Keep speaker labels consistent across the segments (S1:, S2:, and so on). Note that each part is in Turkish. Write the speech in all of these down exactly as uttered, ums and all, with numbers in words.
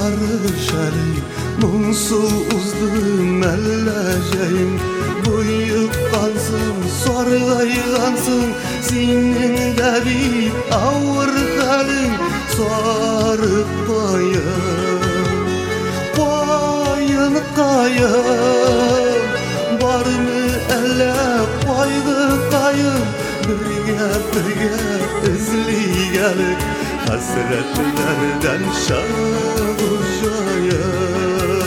S1: sarışarım Munsuzluğum elleceğim Buyup kansın, sargaygansın Senin de bir ağır halin Sarıp kayın Kayın kayın Var mı elle paydı kayın Birge birge izli gelir Hasretlerden şavuşayım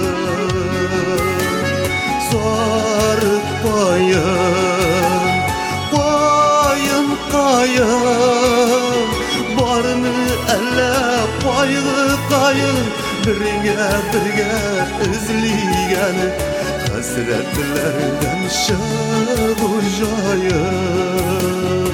S1: Sarıp kayın Kayın kayın Var mı elle paydı kayın Birge birge izli gelir Hasretlerden şavuşayım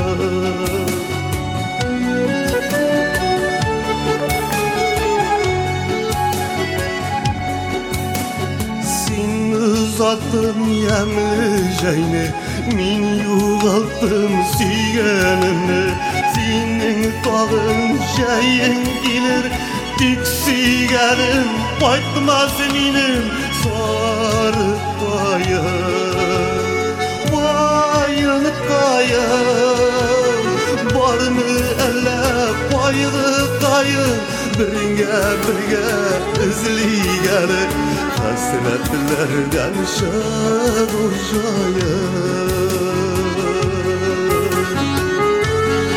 S1: Uzattım yemleyeceğini Min yuvalttım süygenini Senin tağın şeyin gelir Tüksügenim Baytmaz benim Sarıp kayın Bayın kayın Var mı elle paydı kayın Birge birge izli gelir Hasretlerden şavuşayım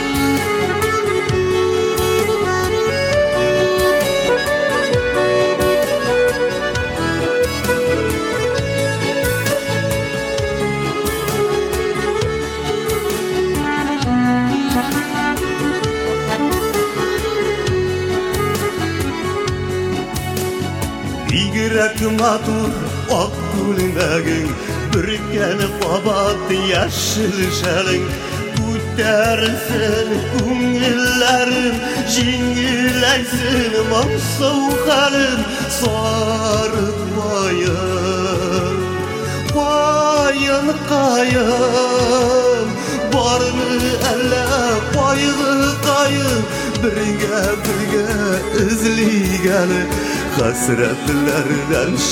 S1: Yürek matur ak gülündegin Bürken babat yaşıl şelin Kutersin kungillerin Jingileysin mamsav halin Sarıp kayın Kayın kayın Var mı elle paydı kayın Birge birge izli gelir Hasretlerden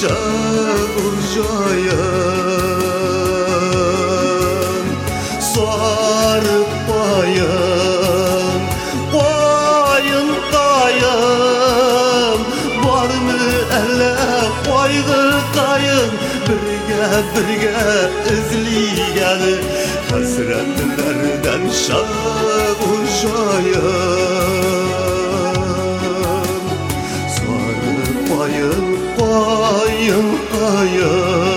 S1: şavuşayım Sarıp kayın Kayın kayın Var mı elle paydı kayın Birge birge izli gelir Hasretlerden şavuşayım Kayın kayın